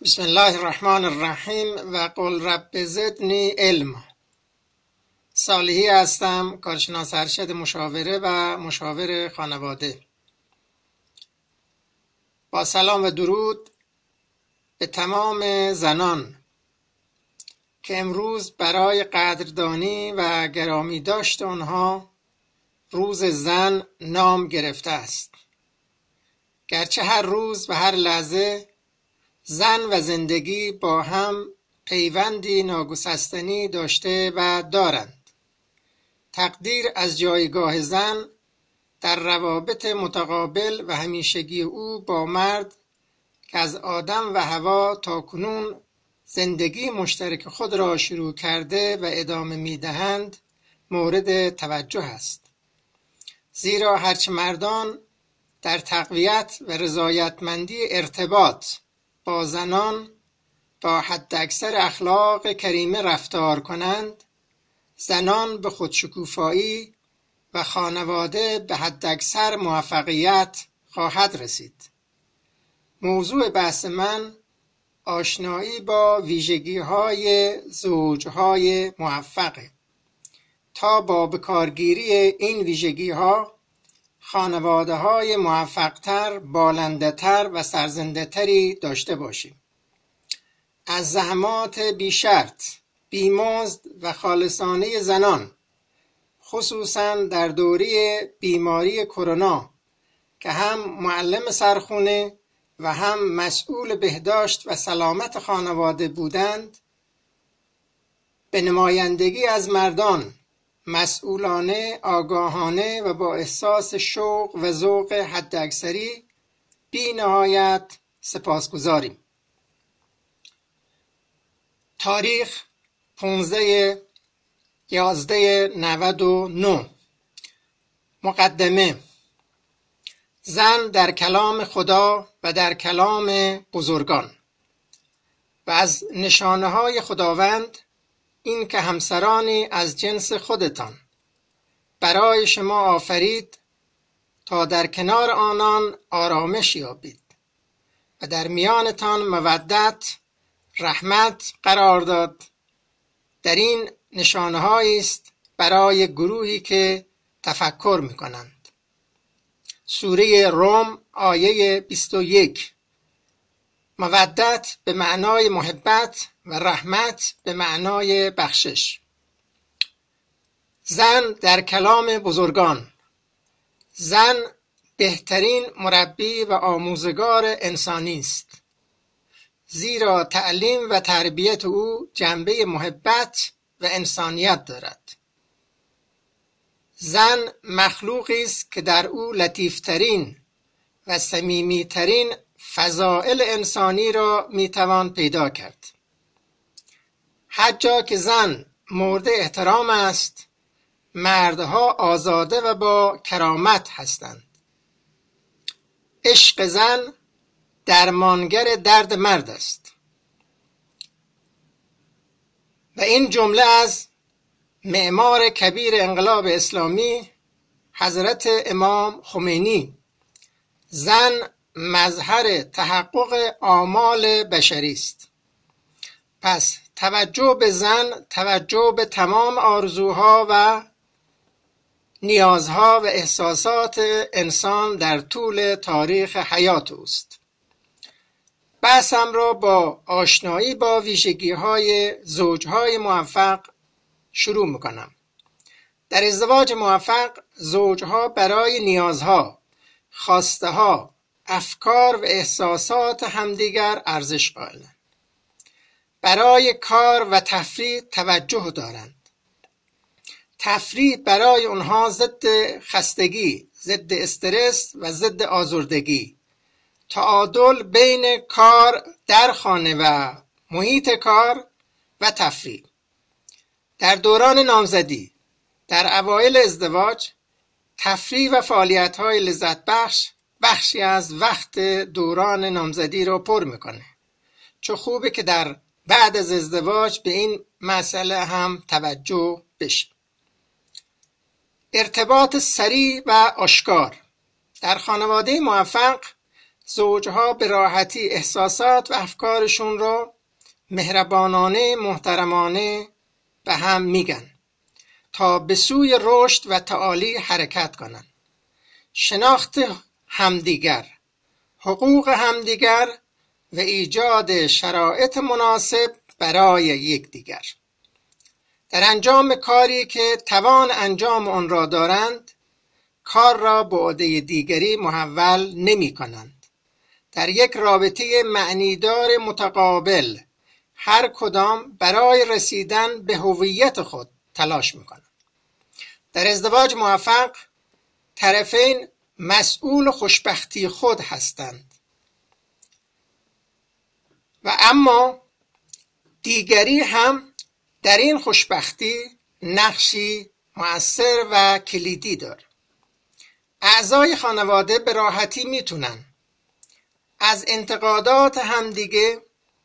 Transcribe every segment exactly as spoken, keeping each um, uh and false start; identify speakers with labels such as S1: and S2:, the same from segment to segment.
S1: بسم الله الرحمن الرحیم و قل رب زدنی علما. صالحی هستم، کارشناس ارشد مشاوره و مشاور خانواده. با سلام و درود به تمام زنان که امروز برای قدردانی و گرامی داشت آنها روز زن نام گرفته است. گرچه هر روز و هر لحظه زن و زندگی با هم پیوندی ناگسستنی داشته و دارند. تقدیر از جایگاه زن در روابط متقابل و همیشگی او با مرد که از آدم و حوا تا کنون زندگی مشترک خود را شروع کرده و ادامه می‌دهند مورد توجه است. زیرا هرچه مردان در تقویت و رضایتمندی ارتباط با زنان با حداکثر اخلاق کریمه رفتار کنند، زنان به خودشکوفایی و خانواده به حداکثر موفقیت خواهد رسید. موضوع بحث من آشنایی با ویژگی‌های زوج‌های موفقه تا با بکارگیری این ویژگی‌ها خانواده‌های موفق‌تر، بالنده‌تر و سرزنده‌تری داشته باشیم. از زحمات بی‌شرط، بی‌مزد و خالصانه زنان، خصوصاً در دوره بیماری کرونا که هم معلم سرخونه و هم مسئول بهداشت و سلامت خانواده بودند، به نمایندگی از مردان مسئولانه، آگاهانه و با احساس شوق و ذوق حداکثری بی نهایت سپاسگزاریم. تاریخ پانزده یازده نود و نه. مقدمه: زن در کلام خدا و در کلام بزرگان. و از نشانه های خداوند این که همسرانی از جنس خودتان برای شما آفرید تا در کنار آنان آرامش یابید و در میانتان مودت، رحمت قرار داد. در این نشانه‌هایی است برای گروهی که تفکر می‌کنند. سوره روم آیه بیست و یک. مودت به معنای محبت و رحمت به معنای بخشش. زن در کلام بزرگان. زن بهترین مربی و آموزگار انسانی است، زیرا تعلیم و تربیت او جنبه محبت و انسانیت دارد. زن مخلوقی است که در او لطیفترین و صمیمیترین فضائل انسانی را میتوان پیدا کرد. هر جا که زن مورد احترام است، مردها آزاده و با کرامت هستند. عشق زن درمانگر درد مرد است. و این جمله از معمار کبیر انقلاب اسلامی حضرت امام خمینی: زن مظهر تحقق آمال بشری است. پس توجه به زن توجه به تمام آرزوها و نیازها و احساسات انسان در طول تاریخ حیات اوست. بحثم را با آشنایی با ویژگی‌های زوج‌های موفق شروع می‌کنم. در ازدواج موفق زوج‌ها برای نیازها، خواسته‌ها، افکار و احساسات همدیگر ارزش قائلند. برای کار و تفریح توجه دارند. تفریح برای اونها ضد خستگی، ضد استرس و ضد آزردگی. تعادل بین کار در خانه و محیط کار و تفریح. در دوران نامزدی، در اوایل ازدواج، تفریح و فعالیت‌های لذت بخش بخشی از وقت دوران نامزدی را پر میکنه. چه خوبه که در بعد از ازدواج به این مسئله هم توجه بشه. ارتباط سریع و آشکار. در خانواده موفق زوجها به راحتی احساسات و افکارشون رو مهربانانه محترمانه به هم میگن تا به سوی رشد و تعالی حرکت کنن. شناخت همدیگر، حقوق همدیگر و ایجاد شرایط مناسب برای یکدیگر. در انجام کاری که توان انجام آن را دارند، کار را به عهده دیگری محول نمی کنند. در یک رابطه معنیدار متقابل هر کدام برای رسیدن به هویت خود تلاش می کنند. در ازدواج موفق طرفین مسئول خوشبختی خود هستند و اما دیگری هم در این خوشبختی نقشی مؤثر و کلیدی داره. اعضای خانواده به راحتی میتونن از انتقادات همدیگه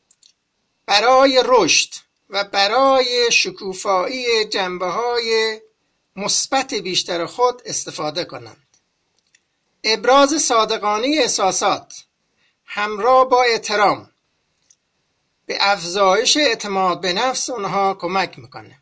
S1: برای رشد و برای شکوفایی جنبه‌های مثبت بیشتر خود استفاده کنند. ابراز صادقانه احساسات همراه با احترام به افزایش اعتماد به نفس اونها کمک میکنه.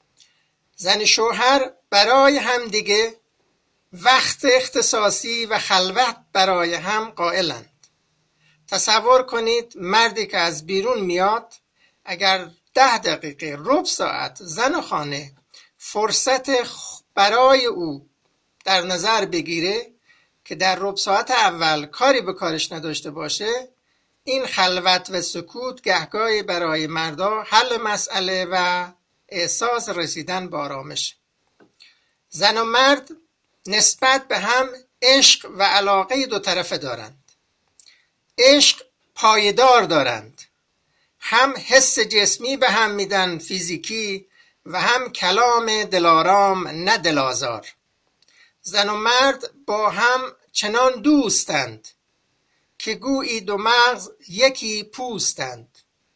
S1: زن شوهر برای همدیگه وقت اختصاصی و خلوت برای هم قائلند. تصور کنید مردی که از بیرون میاد اگر ده دقیقه ربع ساعت زن خانه فرصت برای او در نظر بگیره که در ربع ساعت اول کاری به کارش نداشته باشه، این خلوت و سکوت گهگاهی برای مردا حل مسئله و احساس رسیدن به آرامش. زن و مرد نسبت به هم عشق و علاقه دو طرفه دارند. عشق پایدار دارند. هم حس جسمی به هم میدن فیزیکی و هم کلام دلارام نه دلازار. زن و مرد با هم چنان دوستند که گویی دو مغز یکی پوستند.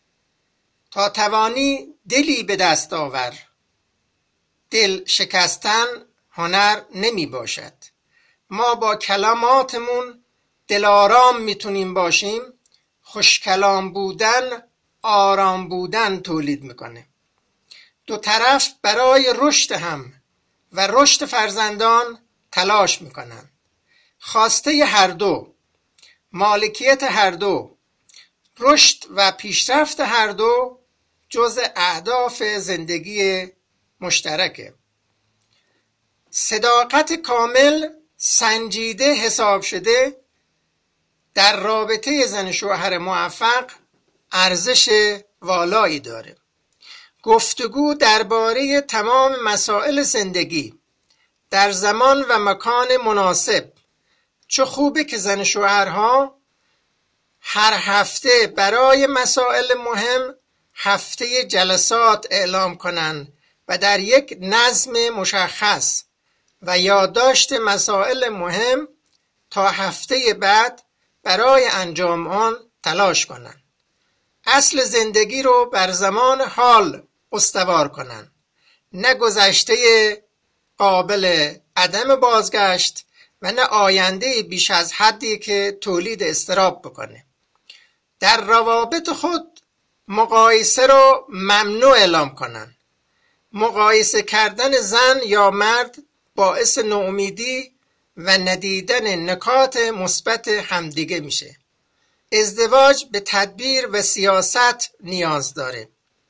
S1: تا توانی دلی به دست آور، دل شکستن هنر نمی باشد. ما با کلماتمون دلارام میتونیم باشیم. خوش کلام بودن آرام بودن تولید میکنه. دو طرف برای رشد هم و رشد فرزندان تلاش میکنن. خواسته هر دو، مالکیت هر دو، رشد و پیشرفت هر دو جزء اهداف زندگی مشترکه. صداقت کامل سنجیده حساب شده در رابطه زن شوهر موفق ارزش والایی داره. گفتگو درباره تمام مسائل زندگی در زمان و مکان مناسب. چه خوبه که زن شوهرها هر هفته برای مسائل مهم هفته جلسات اعلام کنن و در یک نظم مشخص و یادداشت مسائل مهم تا هفته بعد برای انجام آن تلاش کنن. اصل زندگی رو بر زمان حال استوار کنن، نه گذشته قابل عدم بازگشت و نه آینده بیش از حدی که تولید اضطراب بکنه. در روابط خود مقایسه رو ممنوع اعلام کنن. مقایسه کردن زن یا مرد باعث ناامیدی و ندیدن نکات مثبت همدیگه میشه. ازدواج به تدبیر و سیاست نیاز داره.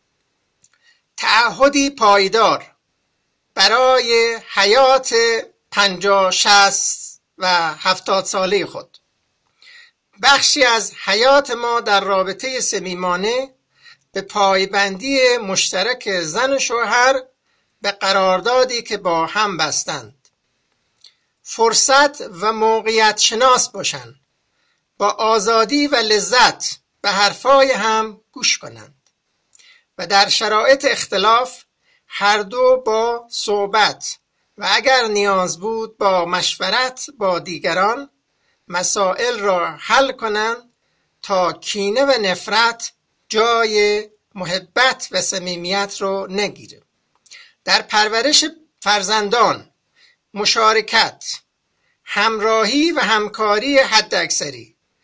S1: تعهدی پایدار برای حیات پنجاه شصت و هفتاد ساله خود. بخشی از حیات ما در رابطه صمیمانه به پایبندی مشترک زن و شوهر به قراردادی که با هم بستند. فرصت و موقعیت شناس باشند. با آزادی و لذت به حرفای هم گوش کنند و در شرایط اختلاف هر دو با صحبت و اگر نیاز بود با مشورت با دیگران مسائل را حل کنند تا کینه و نفرت جای محبت و صمیمیت رو نگیره. در پرورش فرزندان مشارکت، همراهی و همکاری حداکثری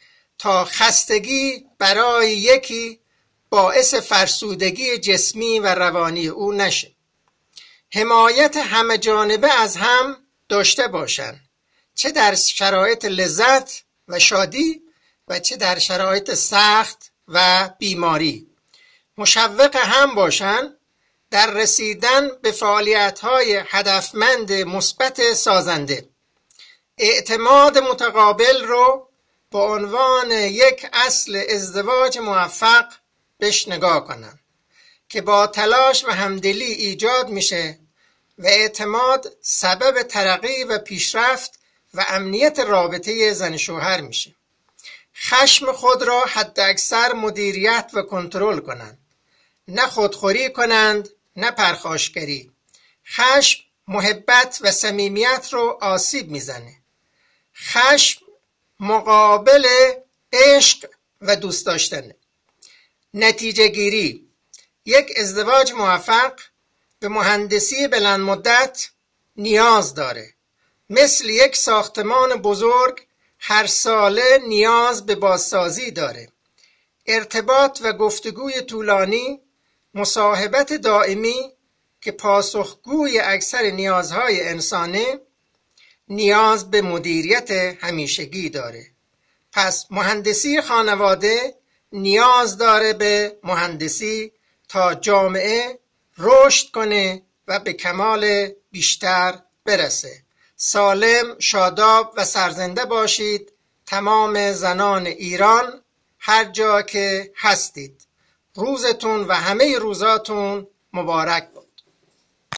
S1: تا خستگی برای یکی باعث فرسودگی جسمی و روانی او نشه. حمایت همه جانبه از هم داشته باشند، چه در شرایط لذت و شادی و چه در شرایط سخت و بیماری. مشوق هم باشند در رسیدن به فعالیت‌های هدفمند مثبت سازنده. اعتماد متقابل رو به عنوان یک اصل ازدواج موفق بهش نگاه کنن که با تلاش و همدلی ایجاد میشه و اعتماد سبب ترقی و پیشرفت و امنیت رابطه زن شوهر میشه. خشم خود را حداکثر مدیریت و کنترل کنند، نه خودخوری کنند نه پرخاشگری. خشم محبت و صمیمیت رو آسیب میزنه. خشم مقابل عشق و دوست داشتنه. نتیجه گیری: یک ازدواج موفق به مهندسی بلند مدت نیاز داره. مثل یک ساختمان بزرگ هر ساله نیاز به بازسازی داره. ارتباط و گفتگوی طولانی، مصاحبت دائمی که پاسخگوی اکثر نیازهای انسانه، نیاز به مدیریت همیشگی داره. پس مهندسی خانواده نیاز داره به مهندسی تا جامعه رشد کنه و به کمال بیشتر برسه. سالم، شاداب و سرزنده باشید تمام زنان ایران، هر جا که هستید. روزتون و همه روزاتون مبارک باد.